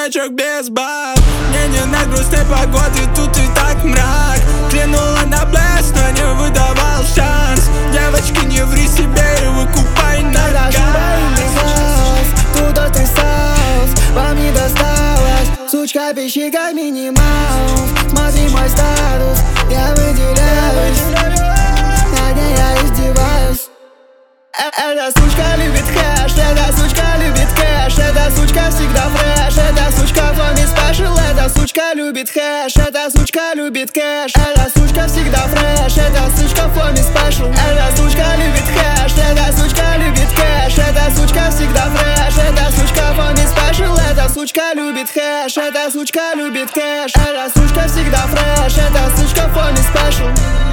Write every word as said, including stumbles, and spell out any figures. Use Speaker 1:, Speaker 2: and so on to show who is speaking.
Speaker 1: качок без баб. Мне не на грустной погоды, тут и так мрак. Клинула на блеск, но не выдавал шанс. Девочки, не ври себе и выкупай на газ.
Speaker 2: Туда ты стал, вам не досталось. Сучка, пищи как минимал. Смотри мой статус, я выделяюсь. На ней я издеваюсь. Эта сучка любит хэш, эта сучка любит кэш. Эта сучка всегда фреш, эта сучка for me special. Эта сучка любит хэш, эта сучка любит кэш. Эта сучка всегда фреш, эта сучка for me special. Эта сучка любит хэш, эта сучка любит кэш. Эта сучка всегда фреш, эта сучка for me special. Эта сучка любит хэш, эта сучка любит кэш. Эта сучка всегда фреш, эта сучка for me special.